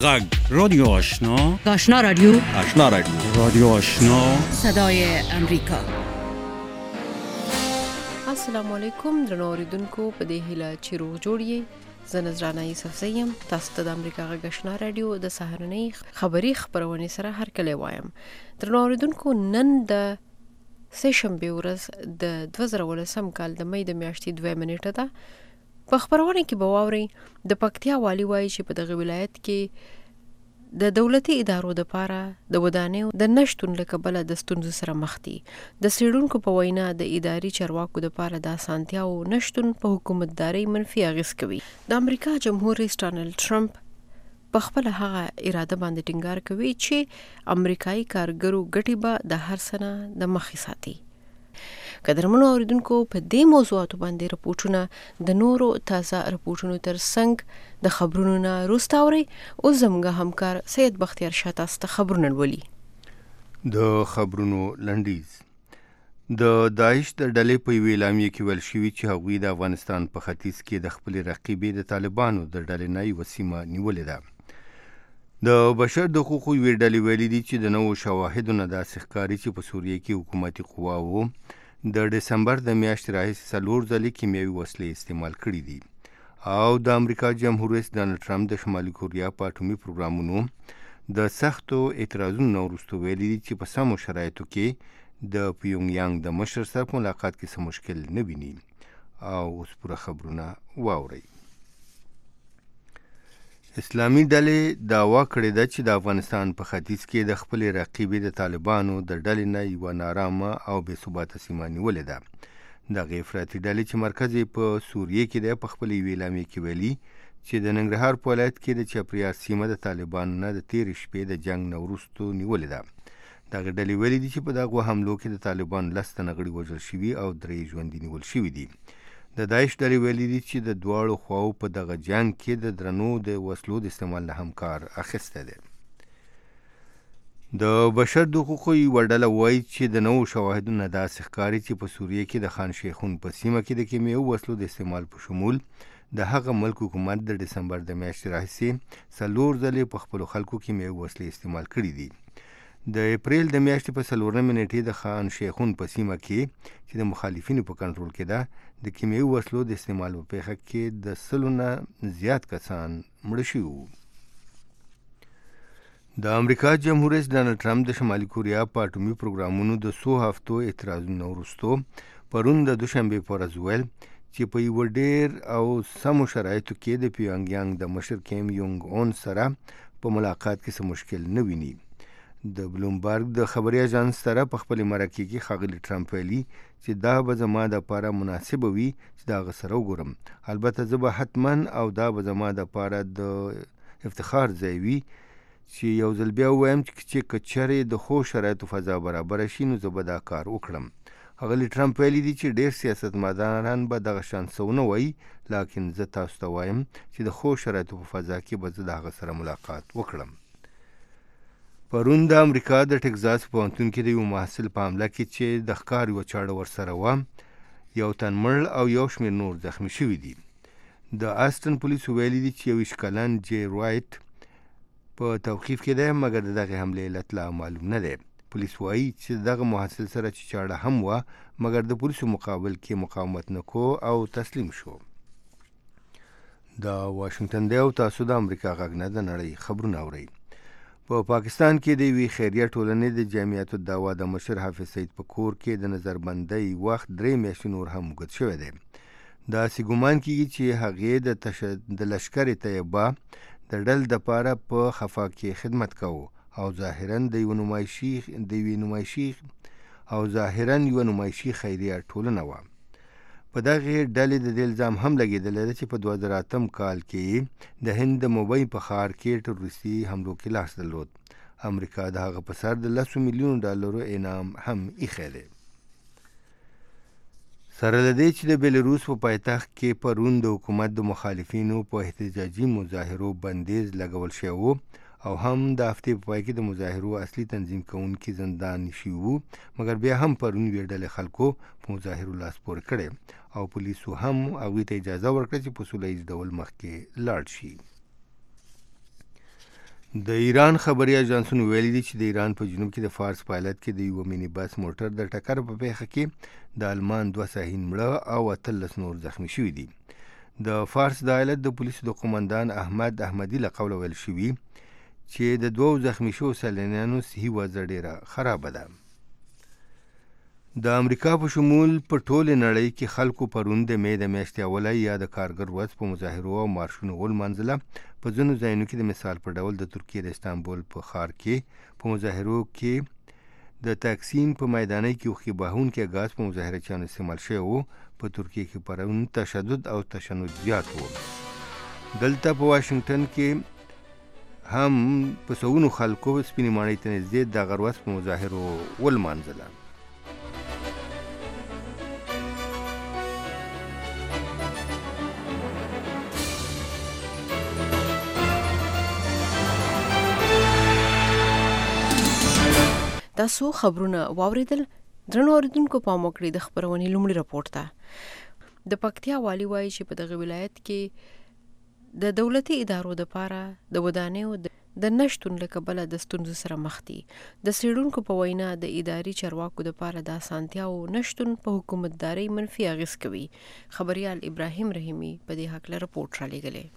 غږ رادیو آشنا، آشنا رادیو، آشنا رادیو، رادیو آشنا، صدای امریکا. السلام علیکم درنو اوریدونکو، په دې هیله چې روغ جوړ یې. زه نذرانه یوسف یم، تاسو ته د امریکا غږ آشنا رادیو د سهارنۍ خبری خبرونه سره هرکلی وایم. درنو اوریدونکو، نن د سهشنبه ورځ د 2018 کال د مې د میاشتې 2 نیټه ده. په خبرونه کې به واورئ د پکتیا والی وایي چې په دغه ولایت کې د دولتي ادارو لپاره د ودانیو د نشتون له کبله د ستونزو سره مخ دي. د څېړونکو په وینا د اداري چارواکو لپاره د اسانتیاو نشتون په حکومتداري منفي اغېز کوي. د امریکا جمهور رئیس ډانلډ ټرمپ په خپل هغه اراده باندې ټینګار کوي چې امریکایي کارګرو ګټې به د هر څه نه د مخې ساتي. قدرمنو اوریدونکو، په دې موضوعاتو باندې رپورټونه د نورو تازه رپورټونو تر څنګ د خبرونو نه وروسته اورئ. اوس زموږ همکار سید بختیار شاه تاسو ته خبرونه ولولي. د خبرونو لنډیز. د داعش د ډلې په یوې اعلامیې کې ویل شوي چې هغوی د افغانستان په ختیځ کې د خپلې رقیبې د طالبانو د ډلې نه یوه سیمه نیولې ده. د بشر د حقوقو یوې ډلې ویلي دي چې د نوو شواهدو نه داسې ښکاري چې په سوریه کې حکومتي قواوو د ډسمبر د میاشتې راهیسې 4 ځلې کیمیاوي وسلې استعمال کړي دي، او د امریکا جمهور رئیس ډانلډ ټرمپ د شمالي کوریا په اټومي پروګرامونو د سختو اعتراضونو نه وروسته ویلي دي چې په سمو شرایطو کې د پیونګ یانګ د مشر سره په ملاقات کې څه مشکل نه ویني. او اوس پوره خبرونه واورئ. اسلامي ډلې دعوا کړې ده چې د افغانستان په ختیځ کې د خپلې رقیبې د طالبانو د ډلې نه یوه نارامه او بې ثباته سیمه نیولې ده. دغې افراطي ډلې چې مرکز یې په سوریه کې دی په خپلې یوې اعلامیې کې ویلي چې د ننګرهار په ولایت کې د چپریار سیمه د طالبانو نه د تېرې شپې د جنګ نه وروستو نیولې ده. دغې ډلې ویلي دي چې په دغو حملو کې د طالبانو 10 تنه غړي وژل شوي او 3 ژوندي نیول شوي دي. د داعش ډلې ویلي دي چې د دواړو خواو په دغه جنګ کې د درنو د وسلو د استعمال نه هم کار اخیستی دی. د بشر د حقوقو یوه ډله وایي چې د نوو شواهدو نه داسې ښکاري چې په سوریه کې د خان شیخون په سیمه کې د کیمیاوي وسلو د استعمال په شمول د هغه ملک حکومت د ډسمبر د میاشتې راهیسې 4 ځلې په خپلو خلکو کیمیاوي وسلې استعمال کړي دي. د اپریل د میاشتې په 4 نیټې د خان شیخون په سیمه کې چې د مخالفینو په کنټرول کې ده د کیمیاوي وسلو د استعمال په پیښه کې د 100 نه زیات کسان مړه شوي وو. د امریکا جمهور رئیس ډانلډ ټرمپ د شمالي کوریا په اټومي پروګرامونو د 100 هفتو اعتراضونو وروستو پرون د دوشنبې په ورځ ویل چې په یوه ډېر او سمو شرایطو کې د پیونګ یانګ د مشر کیم یونګ اون سره په ملاقات کې څه مشکل نه ویني. د بلومبرګ د خبري اژانس سره په خپل مرکه کې ښاغلي ټرمپ ویلي چې دا به زما دپاره مناسبه وي چې د هغه سره وګورم. البته زه به حتما او دا به زما دپاره د افتخار ځای وي چې یو ځل بیا ووایم چې که چېرې د ښو شرایطو فضا برابره شي نو زه به دا کار وکړم. ښاغلي ټرمپ ویلي دي چې ډېر سیاستمداران به دغه شان څه ونه وایي، لاکن زه تاسو ته وایم چې د ښو شرایطو په فضا کې به زه د هغه سره ملاقات وکړم. پرون د امریکا د ټکزاس پوهنتون کې د یو محصل په حمله کې چې د ښکار یوه چاړه ورسره وه، یو تن مړ او یو شمېر نور زخمي شوي دي. د آسټن پولیسو ویلي دي چې 21 کلن جی رایټ په توقیف کې دی، مګر د دغې حملې علت لا معلوم نه دی. پولیس وایي چې دغه محصل سره چې چاړه هم وه، مګر د پولیسو مقابل کې مقاومت نه کو او تسلیم شو. د واشنګټن دی او تاسو د امریکا غږ نه د نړۍ خبرونه اورئ. په پاکستان کې د یوې خیریه ټولنې د جمعیت الدعوه د مشر حافظ سعید په کور کې د نظربندۍ وخت 3 میاشتې نور هم اوږد شوی دی. داسې ګمان کېږي چې هغې د لشکر طیبه د ډل دپاره په خفا کې خدمت کوو او ظاهراً یوه نمایشي خیریه ټولنه وه. په دغې ډلې د دې الزام هم لګېدلی ده چې په 2008 کال کې د هند د موبۍ په ښار کې ټروریستي حملو کې لاس درلود. امریکا د هغه په سر د 10 میلیونو ډالرو انعام هم ایښی دی. سره له دې چې د بیلاروس په پایتخت کې پرون د حکومت د مخالفینو په احتجاجي مظاهرو بندیز لګول شوی و، او هم د هفتې په پای کې د مظاهرو اصلي تنظیم کوونکي زندان شوي وو، مګر بیا هم پرون یوې ډلې خلکو په مظاهرو لاس پورې کړی او پولیسو هم هغوی ته اجازه ورکړه چې په سوله ییز ډول مخکې لاړ شي. د ایران خبري اژانسونو ویلي دي چې د ایران په جنوب کې د فارس په ایالت کې د یو مینی بس موټر د ټکر په پیښه کې د آلمان 2 ساحین مړه او 18 نور زخمی شوي دي. د فارس د ایالت د پولیسو د قومندان احمد احمدي له قوله ویل شوي چې د 2 زخمی شوو سیلانیانو صحي وضع ډیره خرابه ده. د امریکا په شمول په ټوله نړۍ کې خلکو پرون د مې د میاشتې اوله یا د کارګر ورځ په مظاهرو او مارشونو ولمانځله. په ځینو ځایونو کې د مثال په ډول د ترکیې د استانبول په ښار کې په مظاهرو کې د تاکسین په میدانۍ کې اوښکې بهونکي ګاز په مظاهرچیانو استعمال شوی و. په ترکیې کې پرون تشدد او تشنج زیات و. دلته په واشنګټن کې هم په سوونو خلکو سپینې ماڼۍ ته نږدې دغه ورځ په مظاهرو ولمانځله. تاسو خبرونه واوریدل. درنو اوریدونکو پام وکړئ د خبرونې لومړي راپورټ ته. د پکتیا والی وایي چې په دغه ولایت کې د دولتي ادارو لپاره د ودانیو د نشتون له کبله د ستونزو سره مخ دي. د څېړونکو په وینا د اداري چارواکو لپاره د اسانتیاو نشتون په حکومتدارۍ منفي اغېز کوي. خبريال ابراهیم رحیمي په دې هکله راپورټ رالیږلی.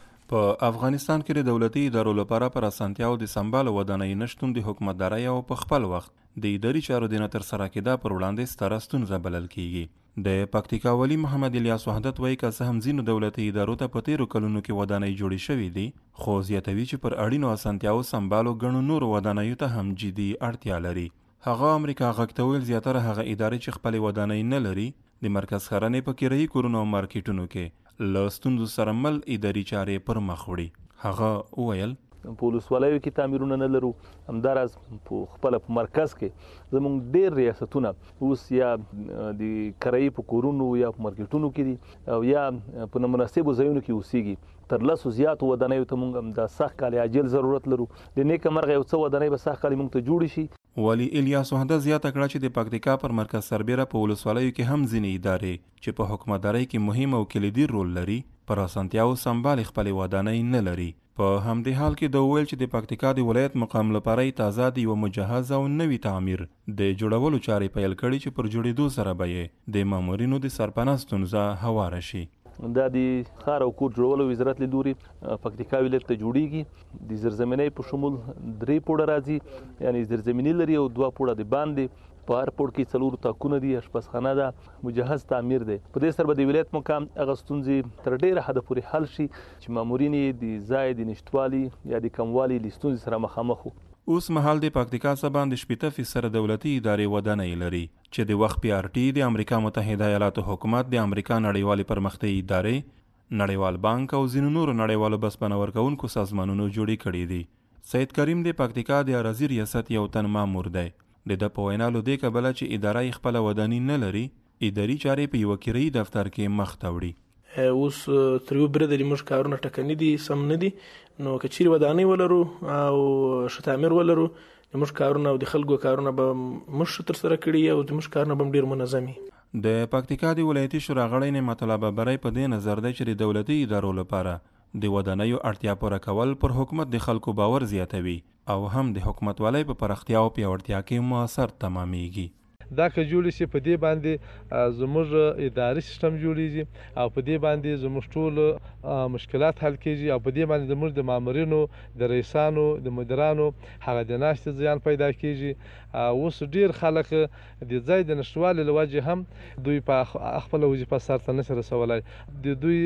په افغانستان کې د دولتي ادارو لپاره پر اسانتیاو د سمبال ودانۍ نشتون د حکومتدارۍ او په خپل وخت د اداري چارو د نه ترسره کېدا پر وړاندې ستره ستونزه بلل کیږي. د پکتیکا والی محمد الیاس وحدت وایي که څه هم ځینو دولتي ادارو ته په تیرو کلونو کې ودانۍ جوړې شوې دي، خو زیاتوي چې پر اړینو اسانتیاو سمبالو ګڼو نورو ودانیو ته هم جدي اړتیا لري. هغه امریکا غږ ته ویل زیاتره هغه ادارې چې خپلې ودانۍ نه لري د مرکز ښرنې په کرایي کورونو او مارکیټونو کې له ستونزو سره مل اداري چارې پر مخ وړي. هغه وویل په ولسوالیو کې تعمیرونه نه لرو، همداراز په خپل په مرکز کې زموږ ډېر ریاستونه اوس یا د کرایي په کورونو یا په مارکیټونو کې دي او یا په نامناسبو ځایونو کې اوسېږي. تر لسو زیاتو ودانیو ته موږ د سخت کال عاجل ضرورت لرو. د نیکه مرغه یو څه ودانۍ به سخت کال موږ ته جوړې شي. والی الیاس وحدت زیاته کړه چې د پکتیکا پر مرکز سربیره په ولسوالیو کې هم ځینې ادارې چې په حکومتدارۍ کې مهم او کلیدي رول لري پر اسانتیاو سمبال خپلې ودانۍ نه لري. په همدې حال کې د ویل چې د پکتیکا د ولایت مقام لپاره تازه د یو مجهز او نوي تعمیر د جوړولو چارې پیل کړي چې پر جوړېدو سره به یې د مامورینو د سرپناه ستونزه هواره شي. دا د ښار او کور جوړولو وزارت له لوري پکتیکا ولایت ته جوړیږي. د زیرزمینۍ په شمول 3 پوړه راځي، یعنی زیرزمیني لري او 2 پوړه د باندې. په هر پوړ کې 4 تاکونه دي، اشپزخانه ده، مجهز تعمیر دی. په دې سره به د ولایت مقام هغه ستونزې تر ډېره حده پورې حل شي چې مامورین د ځای د نشتوالي یا د کموالي له ستونزې سره مخامخ وو. اوس مهال د پکتیکا څخه باندې 80% دولتي ادارې ودانۍ لري چې د وخت PRT د امریکا متحده ایالاتو حکومت، د امریکا نړیوالې پرمختیایي ادارې، نړیوال بانک او ځینو نورو نړیوالو بسپنه ورکوونکو سازمانونو جوړې کړي دي. سید کریم د پکتیکا د اراضي ریاست یو تن مامور دی. د په وینا له دې کبله چې اداره خپل ودانۍ نه لري، اداري چارې په یو کرایي دفتر کې مخ ته وړي. اوس تر یو بره د موږ کارونه ټکني دي، سم نه دي. نو که چیرې ودانۍ ولرو او ښه تعمیر ولرو، د موږ کارونه او د خلکو کارونه به موږ ترسره کړي او د موږ کارونه به ډېر منظم وي. د پکتیکا د ولایتي شورا غړی نعمت الله ببری په دې نظر دی چې د دولتي ادارو لپاره د ودانیو اړتیا پوره کول پر حکومت د خلکو باور زیاتوي او هم د حکومتوالۍ په پراختیا او پیاوړتیا کې مؤثر تمامیږي. دا که جوړ شي په دې باندې زموږ اداري سیستم جوړیږي او په دې باندې زموږ ټول مشکلات حل کیږي او په دې باندې زموږ د مامورینو، د رئیسانو، د مدیرانو هغه د ناستې زیان پیدا کیږي. اوس ډیر خلک د ځای د نشتوالي له وجې هم دوی په خپل وظیفه سرته نشي رسولی. د دوی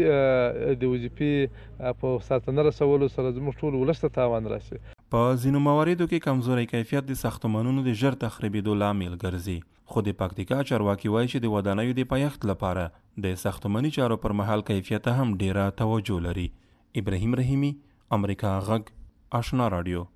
د وظیفې په سرته نه رسولو سره زموږ ټول ولس ته تاوان راسي. په ځینو مواردو کې کمزوري کیفیت د ساختمانونو د ژر تخریبېدو لامل ګرځي. خو د پکتیکا چارواکي وایي چې د ودانیو د پایښت لپاره د ساختماني چارو پر مهال کیفیت هم ډیره توجه لري. ابراهیم رحیمي، امریکا غږ، آشنا رادیو.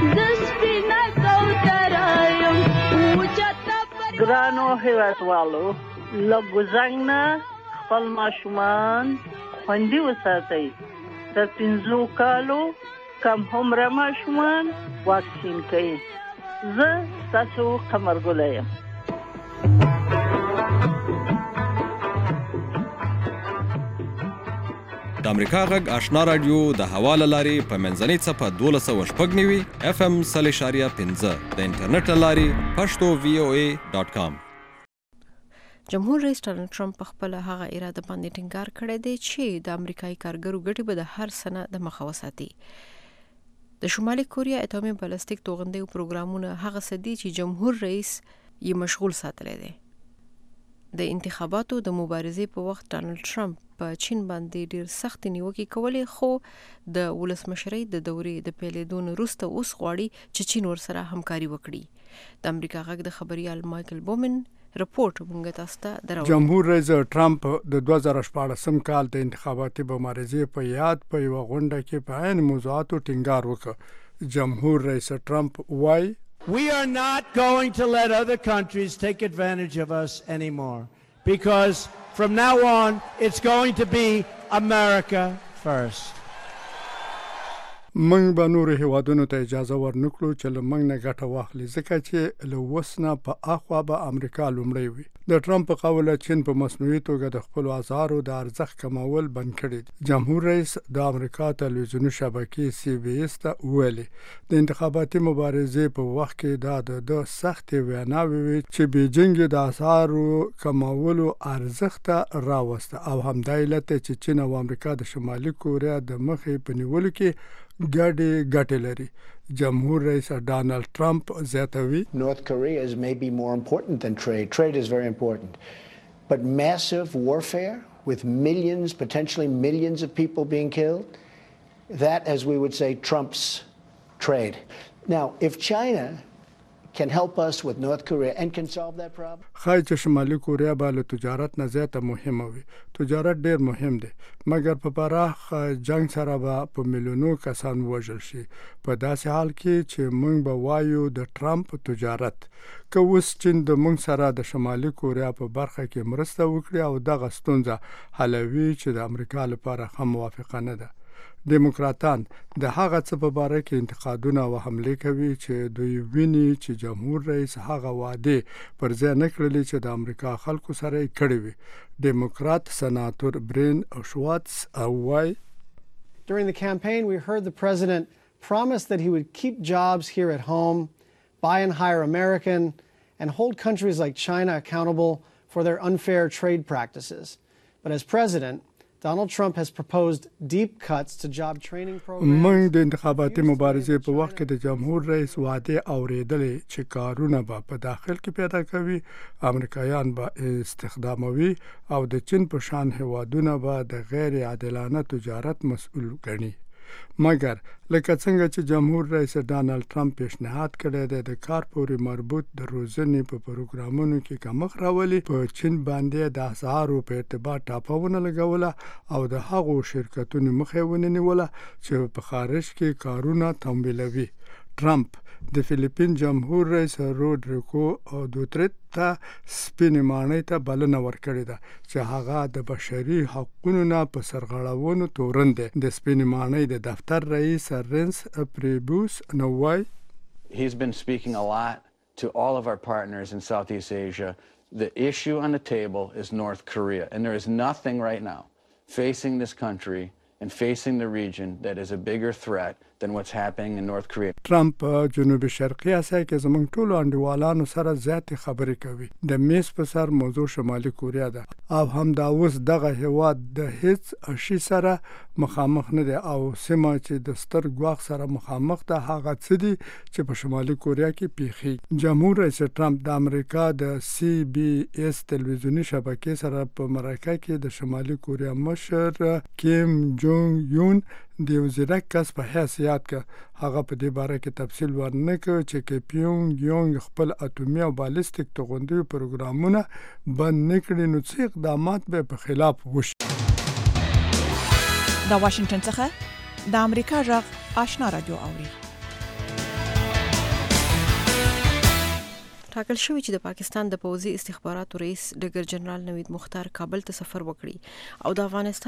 ګرانو هیوادوالو، له ګوزنګ نه خپل ماشومان خوندي وساتئ. تر 15 کالو کم عمره ماشومان واکسین کوي. زه ستاسو قمرګله یم. د امریکا غږ آشنا رادیو د حواله لاري په منځنۍ صفه 1290 FM 3.15 د انټرنیټ لاري pashto.voa.com. جمهور رئیس ډانلډ ټرمپ په خپل هغه اراده باندې ټینګار کړی دی چې د امریکایي کارګرو ګټې به د هر سنه د مخه وساتي. د شمالي کوریا اټومي بالستیک توغندیو پروګرامونه هغه څه دي چې جمهور رئیس یې مشغول ساتلی دی. د انتخاباتو د مبارزې په وخت ډانلډ ټرمپ په چین باندې ډیر سخت نیوکې کولې، خو د ولسمشرۍ د دورې د پیلېدو نه وروسته اوس غواړي چې چین ورسره همکاري وکړي. د امریکا غږ د خبريال مایکل بومن رپورټ مونږ تاسو ته دراوړو. جمهور رئیس ټرمپ د 2014 کال د انتخاباتي مبارزې په یاد په یو غونډه کې په عین موضوعاتو ټینګار وکړ. جمهور رئیس ټرمپ وایي We are not going to let other countries take advantage of us anymore, because from now on it's going to be America first. موږ به نور هیوادونو ته اجازه ورنکړو چې له موږ نه ګټه واخلي، ځکه چې له اوس نه په اخوا به امریکا لومړی وي. د ټرمپ په قول چین په مصنوعي توګه د خپل اسعارو د ارزښت کمول بند کړي. جمهور رئیس د امریکا تلویزیوني شبکې CBS ته ویلي د انتخاباتي مبارزې په وخت کې د سختې ویناوې وي چې بیجینګ د اسعارو کمولو ارزښت راوسته، او همدا علت چې چین او امریکا د شمالي کوریا د مخې په نیولو کې ګټې لري. جمهور رئیس ډانلډ ټرمپ زیاتوي North Korea is maybe more important than trade. Trade is very important. But massive warfare with millions, potentially millions of people being killed, that, as we would say, trumps trade. Now, if China can help us with North Korea and can solve that problem. خای چې شمالي کوریا به له تجارت نه زیاته مهمه وي. تجارت ډیر مهم دی، مګر په پراخ جنگ سره به په میلیونو کسان وژل شي. په داسې حال کې چې موږ به وایو د ټرمپ تجارت که اوس چین د موږ سره د شمالي کوریا په برخه کې مرسته وکړي او دغه ستونزه حلوي چې د امریکا لپاره هم موافقه نه ده. دیموکراتان د هغه څه په باره کې انتقادونه او حمله کوي چې دوی ویني چې جمهور رئیس هغه وعده پر ځای نه کړلې چې د امریکا خلکو سره یې کړې وي. دیموکرات سناتور برین شوارتز وایي During the campaign, we heard the president promise that he would keep jobs here at home, buy and hire American, and hold countries like China accountable for their unfair trade practices. But as president, Donald Trump has proposed deep cuts to job training programs. موږ د انتخاباتي مبارزې په وخت کې د جمهور رئیس وعده اوریدلې چې کارونه به په داخل کې پیدا کوي، امریکایان به استخداموي او د چین په شان هیوادونه به د غیر عادلانه تجارت مسؤل ګڼي. مګر لکه څنګه چې جمهور رئیس ډانلډ ټرمپ پیشنهاد کړی دی د کار پورې مربوط د روزنې په پروګرامونو کې کمښت راولي، په چین باندې د اسعارو په ارتباط ټاپونه لګوله او د هغو شرکتونو مخه ونیوله چې په خارج کې کارونه تمویلوي. ټرمپ د فلیپین جمهور رئیس رودریګو دوترت ته سپینې ماڼۍ ته بلنه ورکړې ده چې هغه د بشري حقوقو نه په سرغړونو تورن دی. د سپینې ماڼۍ د دفتر رئیس رنس پریبوس نو وایي He's been speaking a lot to all of our partners in Southeast Asia. The issue on the table is North Korea, and there is nothing right now facing this country and facing the region that is a bigger threat than what's happening in North Korea. ټرمپ جنوبي شرقي اسیا کې زموږ ټولو انډیوالانو سره زیاتې خبرې کوي. د میز په سر موضوع شمالي کوریا ده او هم دا اوس دغه هیواد د هیڅ شي سره مخامخ نه دی او سیمه چې د ستر ګواښ سره مخامخ ده هغه څه دي چې په شمالي کوریا کې پیښیږي. جمهور رئیس ټرمپ د امریکا د CBS تلویزیوني شبکې سره په مرکه کې د شمالي کوریا مشر کیم جونګ یون د یو ځیرک کس په حیث یاد کړ. هغه په دې باره کې تفصیل ورنکړ چې پیونګ یونګ خپل اټومي او بالستیک توغندیو پروګرامونه بند نکړي نو څه اقدامات به په خلاف وشي. د واشنگټن څخه د امریکا غږ آشنا رادیو اوري. ټاکل شوی چې د پاکستان د پوځي استخباراتو رئیس ډګر جنرال نوید مختار کابل ته سفر وکړي او د افغانستان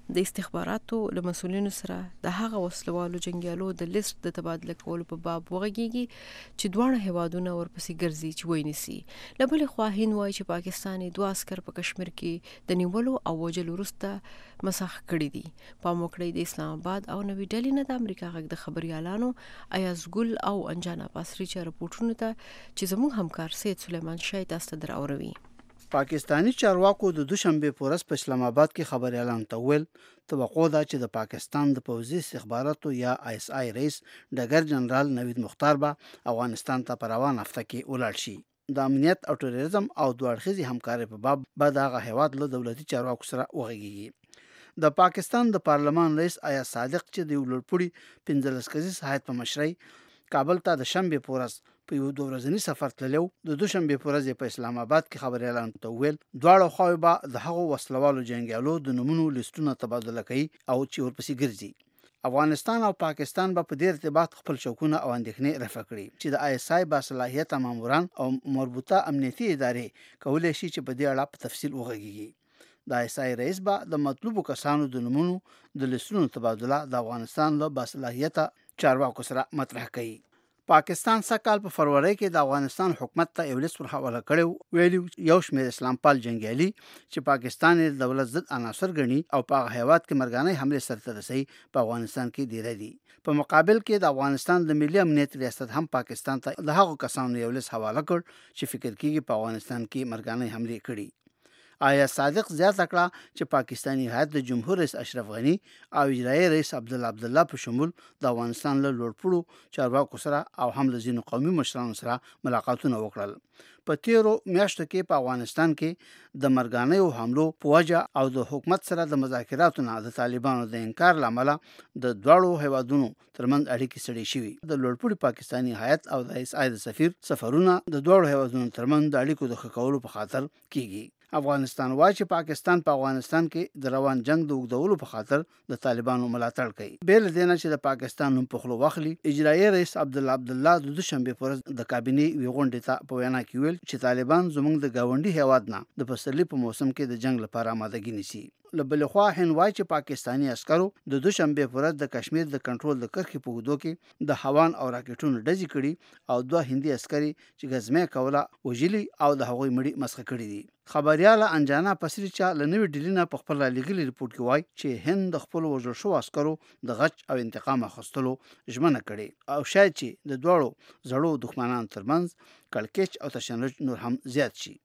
د استخباراتو له مسؤلینو سره د هغه وسلوالو جنگیالو د لیست د تبادله کولو په باب وغږیږي چې دواړه هیوادونه ورپسې ګرځي چې ونیسي. له بلې خوا هند وایي چې پاکستان 2 عسکر په کشمیر کې د نیولو او وژلو وروسته مسخ کړي دي. پام وکړئ د اسلام آباد او نوي ډلې نه د امریکا غږ د خبريالانو ایاز ګل او انجانا پاسری چې رپورټونه ته چې زموږ همکار سید سلیمان شاه تاسو ته دراوروي. پاکستانی چارواکو د دوشنبه په ورځ په اسلام آباد کې خبريالانو ته ویل توقع ده چې د پاکستان د پوځي استخباراتو یا ISI رئیس ډګر جنرال نوید مختار به افغانستان ته په روان هفته کې ولاړ شي. د امنیت او ټوریزم او دوه اړخیزې همکارۍ په باب به د هغه هیواد له دولتي چارواکو سره وغږیږي. د پاکستان د پارلمان رئیس ایاز صادق چې د یو لوړپوړي 15 کسیز هیات په مشرۍ کابل ته د شنبه په ورځ په یو 2 ورځني سفر تللو د دوشنبه په ورځ په اسلام آباد کې خبريالانو ته ویل دواړه خواوې به د هغو وسلوالو جنگیالو د نمونو لیستونه تبادله کوي او چې ورپسې ګرځي. افغانستان او پاکستان به په دې ارتباط خپل شوکونه او اندېښنې رفع کړي چې د ISI باصلاحیته ماموران او مربوطه امنیتي ادارې کولای شي چې په دې اړه په تفصیل وغږیږي. د ISI رئیس به د مطلوبو کسانو د نمونو د لیستونو تبادله د افغانستان له باصلاحیته چارواکو سره مطرح کوي. پاکستان سکهال په فروری کې د افغانستان حکومت ته یو لیست ورحواله کړی ویلي یو شمېر اسلام پال جنگیالي چې پاکستان یې د دولت ضد عناصر ګڼي او په هغه هیواد کې مرګانه حمله سرته رسوي په افغانستان کې ډیره دي. په مقابل کې د افغانستان د ملي امنیت ریاست هم پاکستان ته د هغو کسانو یو لیست حواله کړ چې فکر کیږي په افغانستان کې مرګانه حمله کړي. ایاز صادق زیاته کړه چې پاکستانی هیات د جمهور رئیس اشرف غنی او اجرایي رئیس عبدالله په شمول د افغانستان له لوړپوړو چارواکو سره او هم له ځینو قومي مشرانو سره ملاقاتونه وکړل. په تیرو میاشتو کې په افغانستان کې د مرګانیو حملو په وجه او د حکومت سره د مذاکراتو نه د طالبانو د انکار لامل د دواړو هیوادونو ترمنځ اړیکې سړې شوې. د لوړپوړي پاکستانی هیات او د ISI د سفیر سفرونه د دواړو هیوادونو ترمنځ د اړیکو د ښه کولو په خاطر کیږي. افغانستان وایي چې پاکستان په افغانستان کې د روان جنگ د اوږدولو په خاطر د طالبانو ملاتړ کوي. بل دینه چې د پاکستان هم په خلو واخلي اجرایي رئیس عبدالله د دوشنبه پر ورځ د کابینې وی غونډې ته په وینا کې ویل چې طالبان زموږ د گاونډي هیواد نه د پسرلي په موسم کې د جنگ لپاره آمادګي نیسي. له بل خوا هند وایي چې پاکستانی عسکرو د دوشنبه پر ورځ د کشمیر د کنټرول د کرښې په اوږدو کې د هوان او راکټونو ډزې کړي او 2 هندي عسکري چې غزمه کوله وجلی او د هغوی مړي مسخه کړي دي. خبرياله انجانا پسری چې لنوي ډیلینا په خپل لګلي رپورت کې وایي چې هند د خپل وژل شو عسکرو د غچ او انتقام اخیستلو ژمنه کړې او شاید چې د دوړو زړو دښمنانو ترمنځ کړکېچ او تشنج نور هم زیات شي.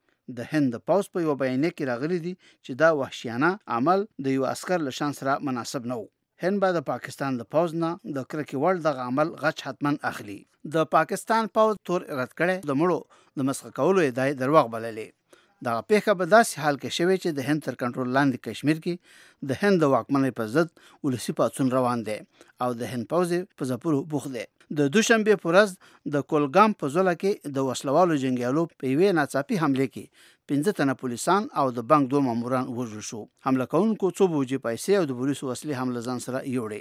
د هند پوز په یو بیانیه کې راغلي دي چې دا وحشیانه عمل د یو عسكر له شان سره مناسب نه و. هند به د پاکستان د پوز نه د کرکې وړ دغه عمل غچ حتمن اخلي. د پاکستان پوز تور رد کړي د مړو د مسخه کولو ادعای دروغ بللې. دا پیښه به داسې حال کې شوی چې د هند تر کنټرول لاندې کشمیر کې د هند د واکمنۍ په ضد ولسی پاڅون روان دی او د هند پوز په ځپلو بوخت دی. د دوشنبه په ورځ د کولګام په ځوله کې د وسلوالو جنگیالو په یوې ناڅاپي حمله کې 15 تنه پولیسان او د بانک 2 ماموران وژل شو. حمله کوونکو څو بوجي پیسې او د پولیسو وسلې هم له ځان سره یوړې.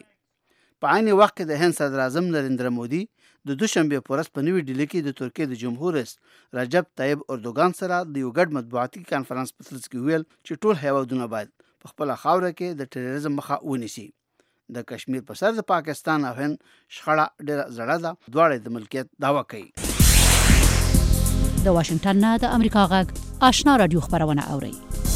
په عین وخت کې د هند صدر اعظم نریندرا مودي د دوشنبه په ورځ په نوي ډیلي کې د ترکیې د جمهور رئیس رجب طیب اردوغان سره د یو ګډ مطبوعاتي کانفرنس په ترڅ کې ویل چې ټول هیوادونه باید په خپل خاوره کې د ټیرریزم مخه ونیسي. د کشمیر په سر د پاکستان او هند شخړه ډېره زړه ده. دواړه د ملکیت دعوا کوي. د واشنگټن نه د امریکا غږ آشنا رادیو خبرونه اوري.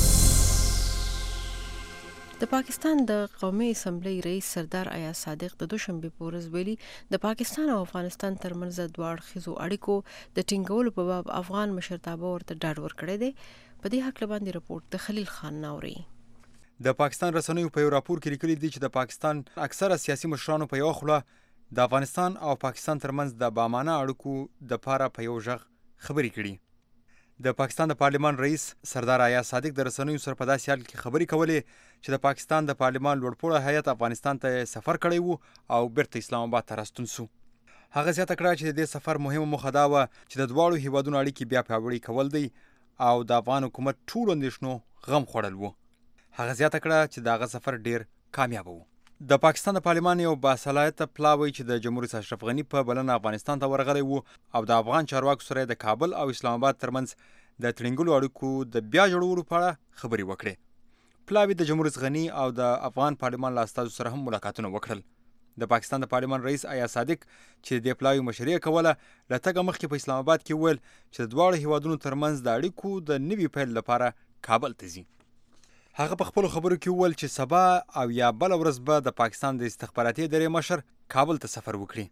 د پاکستان د قومي اسمبلی رئیس سردار ایاز صادق د دوشنبه په ورځ ویلي د پاکستان او افغانستان ترمنځ دوه اړخیزو اړیکو د ټینګولو په باب افغان مشرتابه ورته ډاډ ورکړی دی. په دې حق باندې رپورټ د خلیل خان ناوري. د پاکستان رسنیو په یو راپور کې لیکلي دي چې د پاکستان اکثره سیاسي مشرانو په یو خوله د افغانستان او پاکستان ترمنځ د بامانه اړیکو د پاره په یو ژغ خبرې کړي. د پاکستان د پارلمان رئیس سردار ایاز صادق د رسنیو سره په داسې حال کې خبرې کولې چې د پاکستان د پارلمان لوړپوړه هیئت افغانستان ته سفر کړی وو او بیرته اسلام آباد ته راستون سو. هغه زیاته کړه چې د دې سفر مهمه موخه دا وه چې د دواړو هیوادونو اړیکې بیا پیاوړې کول دی او د افغان حکومت ټولو اندېښنو غم خوړل وو. هغه زیاته کړه چې دغه سفر ډیر کامیاب وو. د پاکستان د پارلمان یو باصلاحیته پلاوی چې د جمهور رئیس اشرف غنی په بلنه افغانستان ته ورغلی وو او د افغان چارواکو سره د کابل او اسلام آباد ترمنځ د تړونګلو اړیکو د بیا جوړولو په اړه خبرې وکړې. پلاوی د جمهور رئیس غني او د افغان پارلمان له استازو سره هم ملاقاتونه وکړل. د پاکستان د پارلمان رئیس ایاز صادق چې د پلاوی مشري کوله له تګه مخکې په اسلام آباد کې ویل چې د دواړو هیوادونو ترمنځ د اړیکو د نوي پیل لپاره کابل ته ځي. هغه په خپلو خبرو کې ویل چې سبا او یا بله ورځ به د پاکستان د استخباراتي ادارې مشر کابل ته سفر وکړي.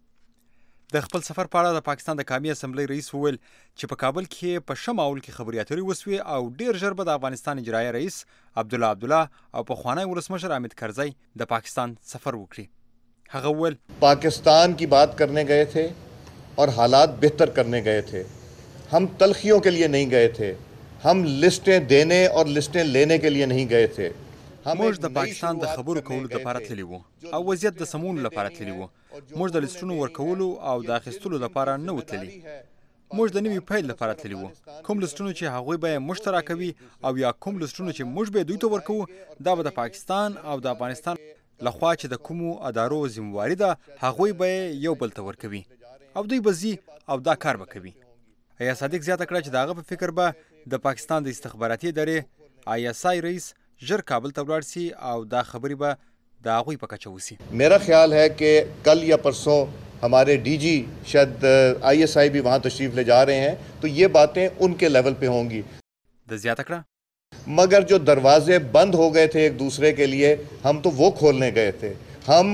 د خپل سفر په اړه د پاکستان د قومي اسمبلی رئیس وویل چې په کابل کې په ښه ماحول کې خبرې اترې وسوې او ډېر ژر به د افغانستان اجرایي رئیس عبدالله او پخوانی ولسمشر حامد کرزی د پاکستان سفر وکړي. هغه وویل پاکستان کی بات کرنے گئے تھے اور حالات بہتر کرنے گئے تھے. ہم تلخیوں کے لیے نہیں گئے تھے. ہم لسٹیں دینے اور لسٹیں لینے کے لیے نہیں گئے تھے. موږ د پاکستان د خبرو کولو لپاره تللي وو او وضعیت د سمون لپاره تللي وو. موږ د لیستونو ورکولو او د اخیستلو لپاره نه وو تللي. موږ د نوي پیل لپاره تللي وو. کوم لیستونو چې هغوی به موږ ته راکوي او یا کوم لیستونو چې موږ به دوی ته ورکوو دا به د پاکستان او د افغانستان لخوا چې د کومو ادارو ذمہواري ده هغوی به یو بل ته ورکوي او دوی به ځي او دا کار به کوي. ایاز صادق زیاته کړه چې د هغه په فکر به د پاکستان د استخباراتي ادارې ISI رئیس ژر کابل ته ولاړ سي او دا خبرې به د هغوی په کچه وسي. میرا خیال ہے کہ کل یا پرسوں ہمارے ڈی جی شاید ISI بھی وہاں تشریف لے جا رہے ہیں تو یہ باتیں ان کے لیول پہ ہوں گی. د زیاته کړه مگر جو دروازے بند ہو گئے تھے ایک دوسرے کے لیے ہم تو وہ کھولنے گئے تھے. ہم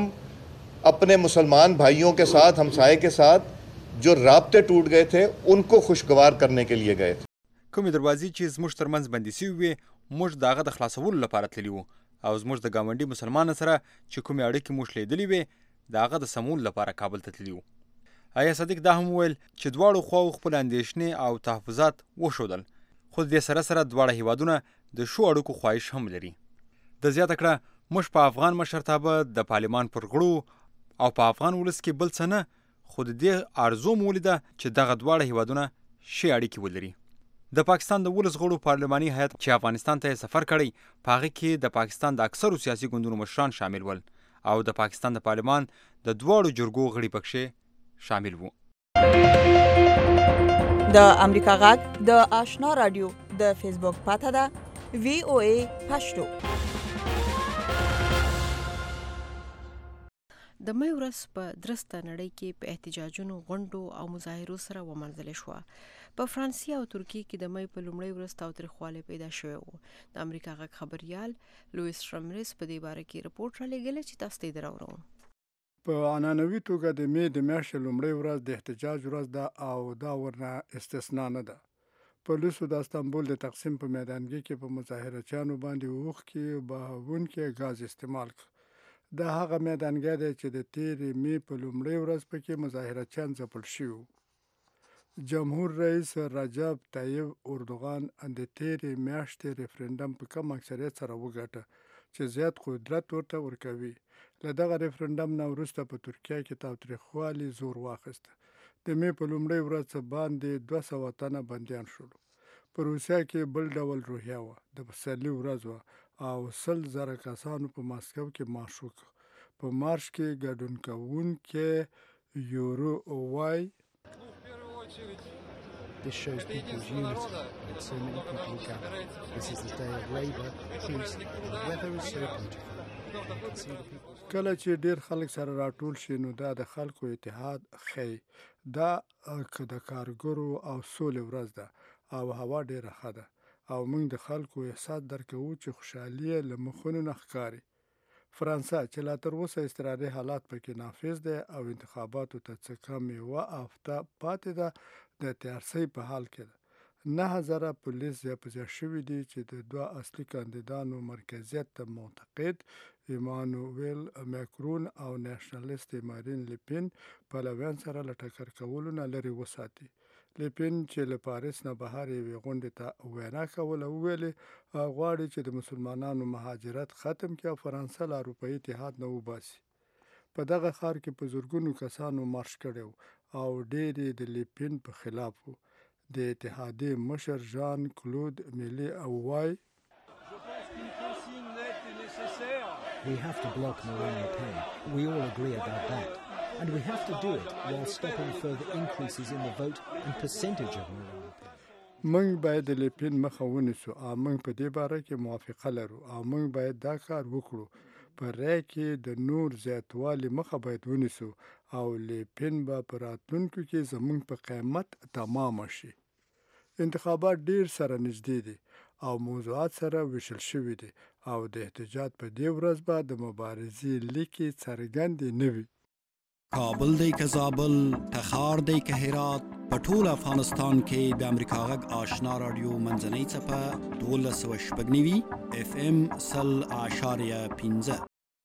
اپنے مسلمان بھائیوں کے ساتھ ہمسائے کے ساتھ جو رابطے ټوټ گئے تھے ان کو خوشگوار کرنے کے لیے گئے تھے. کومې دروازې چې زموږ ترمنځ بندي سوي وې موږ د هغه د خلاصولو لپاره تللي وو او زموږ د ګاونډي مسلمان سره چې کومې اړیکې موږ لیدلې وې د هغه د سمون لپاره کابل ته تللي وو. ایاز صادق دا هم وویل چې دواړو خواو خپل اندېښنې او تحفظات وښودل خو د دې سره سره دواړه هیوادونه د ښو اړیکو خواهش هم لري. د زیاته کړه موږ په افغان مشرتابه د پارلمان پر غړو او په افغان ولس کې بل څه نه خو د دې آرزو مو ولیده چې دغه دواړه هیوادونه ښې اړیکې ولري. د پاکستان د ولس غړو پارلماني هیئت چې افغانستان ته سفر کړی په هغه کې د پاکستان د اکثرو سیاسي ګوندونو مشران شامل ول او د پاکستان د پارلمان د دواړو جرګو غړي پکښې شامل وو. د امریکا غږ د آشنا رادیو د فیسبوک پاته ده VOA پښتو. د مې ورځ په درسته نړۍ کې په احتجاجونو غونډو او مظاهرو سره ومنځل شوه. په فرانسې او ترکیه کې د مې په لومړۍ ورځ تاوتریخوالی پیدا شوی و. د امریکا غږ خبریال لویس رامرز په دې باره کې رپورټ رالیږلی چې تاسو ته دراوړم. په عنعنوي توګه د مې د میاشتې لومړۍ ورځ د احتجاج ورځ ده او دا ورنه استثنا نه ده. پولیسو د استانبول د تقسیم په میدانګي کې په مظاهرچیانو باندې اوښکې بهونکي غاز استعمال کړ. دا هغه میدانګي دی چې د تېرې مې په لومړۍ ورځ پکې مظاهرچیان ځپل شوي. جمهور رئیس رجب طیب اردوغان د تېرې میاشتې ریفرنډم په کم اکثریت سره وګټه چې زیات قدرت ورته ورکوي. له دغه ریفرنډم نه وروسته په ترکیه کې تاوتریخوالي زور واخیسته. د مې په لومړۍ ورځ باندې 200 تنه بندیان شول. په روسیه کې بل ډول روحیه وه. د پسرلي ورځ وه او 100,000 کسانو په ماسکو کې مارش وکړ. په مارش کې ګډون کوونکي یورو وای This shows people's unity with so many people gathered. This is the day of labour, peace, and the weather is so beautiful. کله چې ډیر خلک سره راټول شي نو دا د خلکو اتحاد ښیي. دا د کارګرو او سولې ورځ ده او هوا ډیره ښه ده او موږ د خلکو احساس درکوو چې خوشحالي یې له مخونو نه ښکاري. فرانسه چې لا تر اوسه اضطراري حالات پکې نافذ دی او انتخاباتو ته څه کم یوه هفته پاتې ده د تیارسۍ په حال کې ده. 9,000 پولیس ځای شوي دي چې د دوه اصلي کاندیدانو مرکزیت ته معتقد ایمانویل ماکرون او نیشنلیست مارین لیپین پلویان سره له ټکر کولو نه لرې وساتي. لیپین چې له پاریس نه بهر یوې غونډې ته وینا کوله وویلې غواړي چې د مسلمانانو مهاجرت ختم کړي او فرانسه له اروپایي اتحاد نه وباسي. په دغه ښار کې په زرګونو کسانو مارش کړی او ډېر د لیپین په خلاف وو. د اتحادیې مشر ژان کلود میلی او وای We have to block Marine Le Pen. We all agree about that. And we have to do it while stopping further increases in the vote and percentage of Marine Le Pen. موږ باید د لیپین مخه ونیسو او موږ په دې باره کې موافقه لرو او موږ باید دا کار وکړو. په رای کې د نور زیاتوالي مخه باید ونیسو او لیپین به په راتلونکو کې زموږ په قیمت تمام شي. انتخابات ډیر سره نږدې دي او موضوعات سره وشل شوي دي او د احتجاج په دې ورځ به د مبارزې لیکې څرګندې نه وي. کابل دی که زابل، تخار دی که هرات، په ټول افغانستان کې د امریکا غږ آشنا رادیو منځنۍ څپه 1290 FM 0.15.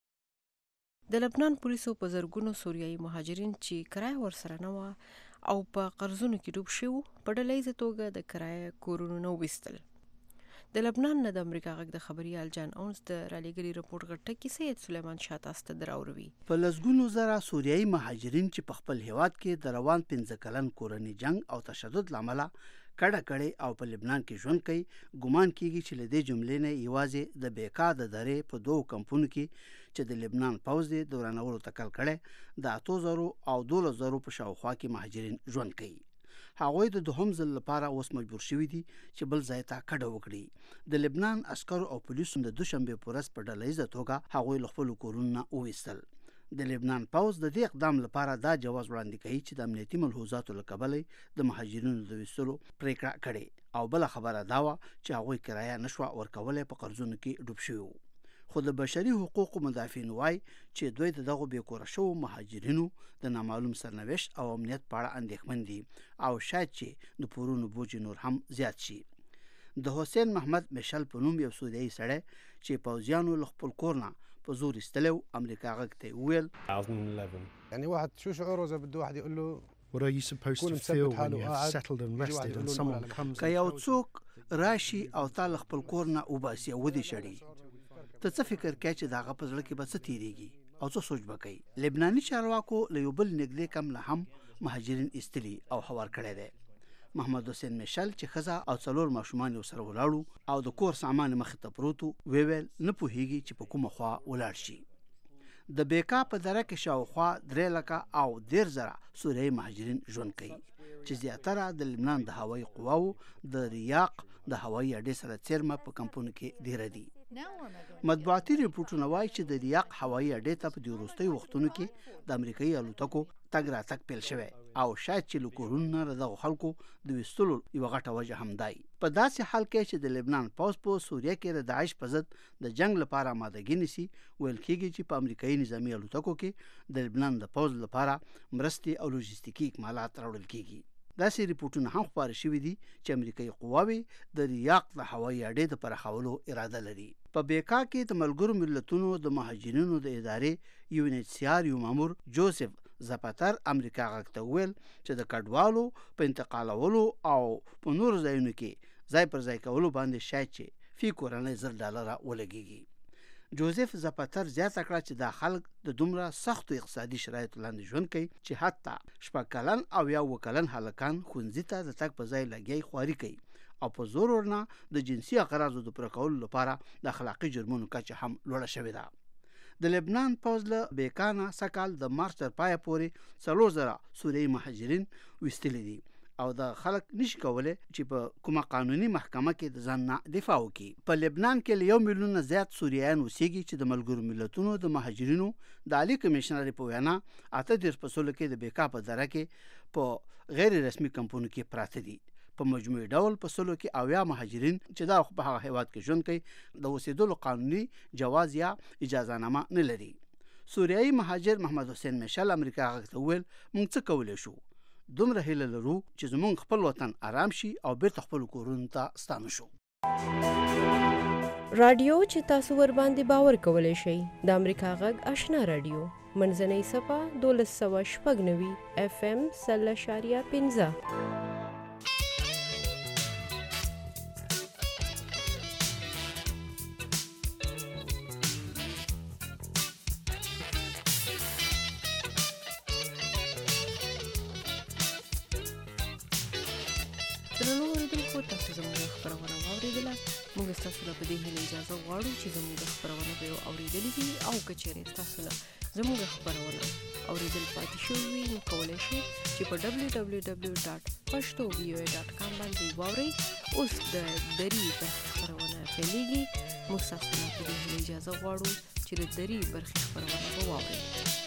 د لبنان پولیسو په زرګونو سوریایي مهاجرین چې کرایه ورسره نه وه او په قرضونو کې ډوب شوي په ډله ییزه توګه د کرایه کورونو نه وویستل. د لبنان نه د امریکا غږ د خبریال جان اونز د رالیږلي رپورټ غټکي سید سلیمان شاه تاسو ته دراوروي. په لسګونو زره سوریایي مهاجرین چې په خپل هیواد کې د روان 15 کلن کورني جنگ او تشدد لامل کډه کړي او په لبنان کې ژوند کوي، ګومان کیږي چې لدې جملې نه یوازې د بیکا د درې په دوه کمپونو کې چې د لبنان پوځ د دورانولو تکل کړي د 8000 او 12000 په شاوخوا کې مهاجرین ژوند کوي. هغوی د دوهم ځل لپاره اوس مجبور شوي دي چې بل ځای ته کډه وکړي. د لبنان عسکرو او پولیسو د دوشنبه په ورځ په ډله ییزه توګه هغوی له خپلو کورونو نه وویستل. د لبنان پوځ د دې اقدام لپاره دا جواز وړاندې کوي چې د امنیتي ملحوظاتو له کبله د مهاجرینو د ویستلو پریکړه کړې او بل خبره دا وه چې هغوی کرایه نشوه ورکولی په قرضونو کې ډوب شوي وو. خو د بشري حقوقو مدافعین وایي چې دوی د دغو بېکوره شوو مهاجرینو د نامعلوم سرنوشت او امنیت په اړه اندېښمن دي او شاید چې د پورونو بوج نور هم زیات شي. د حسین محمد مشل په نوم یو سوریایي سړی چې پوځیانو له خپل کور نه په زور ایستلی و امریکا غږ ته وویل يعني واحد شو شعوره اذا بده واحد يقول له What are you supposed to feel when you have settled and rested and someone comes که یو څوک راشي او تا له خپل کور نه وباسي او ودې شړي، ته څه فکر کوې چې د هغه په زړه کې به څه تېرېږي او څه سوچ به کوي؟ لبناني چارواکو له یو بل نږدې کم نه هم مهاجرین ایستلي او هوار کړی دی. محمد حسین مشل چې ښځه او 4 ماشومان یې ورسره ولاړو او د کور سامان مخې ته پروت و، ویل نه پوهېږي چې په کومه خوا ولاړ شي. د بیکا په دره کې شاوخوا 3 لکه او 10,000 سوریایي مهاجرین ژوند کوي چې زیاتره د لبنان د هوایي قواو د ریاق د هوایي اډې سره څیرمه په کمپونو کې ډیره دي. مطبوعاتي ریپورټونه وایي چې د ریاق هوایي اډې ته په دې وروستیو وختونو کې د امریکایي الوتکو تګ راتګ پیل شوی او شاید چې له کورونو نه د دغو خلکو د ویستلو یوه غټه وجه هم دی. په داسې حال کې چې د لبنان پوځ په سوریه کې د داعش په ضد د جنگ لپاره آمادګي نیسي، ویل کېږي چې په امریکایي نظامي الوتکو کې د لبنان د پوځ لپاره مرستې او لوجستیکي اکمالات راوړل کېږي. داسې ریپورټونه هم خپاره شوي دي چې امریکایي قواوې د ریاق د هوایي اډې د پراخولو اراده لري. په بیکا کې د ملګرو ملتونو د مهاجرینو د ادارې UNHCR یو مامور جوزف زاپاتر امریکا غږ ته وویل چې د کډوالو په انتقالولو او په نورو ځایونو کې ځای پر ځای کولو باندې شاید چې فی کورنۍ $1,000 ولګېږي. جوزف زاپاتر زیاته کړه چې دا خلک د دومره سختو اقتصادي شرایطو لاندې ژوند کوي چې حتی 6 کلن او 1 کلن هلکان ښوونځي ته د تګ په ځای لګیا خواري کوي او په زور ورنه د جنسي اغراضو د پوره کولو لپاره د اخلاقي جرمونو کچه هم لوړه شوې ده. د لبنان پوځ له بیکانه سکال د مارچ تر پایه پورې 4,000 سوریایي مهاجرین ویستلي دي او د خلک نشي کولی چې په کومه قانوني محکمه کې د ځان نه دفاع وکړي. په لبنان کې له 1 میلیون نه زیات سوریایان اوسېږي چې د ملګرو ملتونو د مهاجرینو د عالي کمیشنر په وینا 38% کې د بیکا په دره کې په غیر رسمي کمپونو کې پراته دي. په مجموعي ډول په سلو کې 80 مهاجرین چې دا په هغه هیواد کې ژوند کوي د اوسېدلو قانوني جواز یا اجازه نامه نه لري. سوریایي مهاجر محمد حسین مشل امریکا غږ ته وویل موږ څه کولی شو؟ دومره هیله لرو چې زموږ خپل وطن آرام شي او بیرته خپل کورونو ته ستانه شو. رادیو چې تاسو ور باندې باور کولای شئ د امریکا غږ آشنا رادیو منځنۍ صفه 1290 FM 0.15. موږ ستاسو له په دې هیله اجازه غواړو چې زموږ خپرونه به اورېدلې وي او که چېرې ستاسو له زموږ خپرونه اورېدل پاتې شوي وي نو کولی شئ چې په www.pashtovoa.com باندې واورئ. اوس د دری برخې خپرونه پیلېږي. موږ تاسو ته د اجازه غواړو چې د دری برخې خپرونه واورئ.